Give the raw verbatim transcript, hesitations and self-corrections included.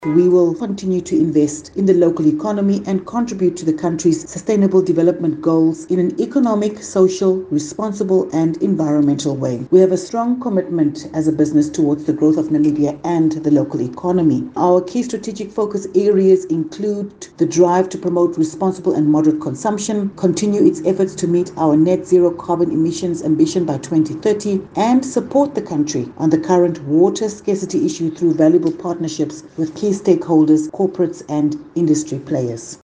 We will continue to invest in the local economy and contribute to the country's sustainable development goals in an economic, social, responsible and environmental way. We have a strong commitment as a business towards the growth of Namibia and the local economy. Our key strategic focus areas include the drive to promote responsible and moderate consumption, continue its efforts to meet our net zero carbon emissions ambition by twenty thirty, and support the country on the current water scarcity issue through valuable partnerships with key stakeholders, corporates and industry players.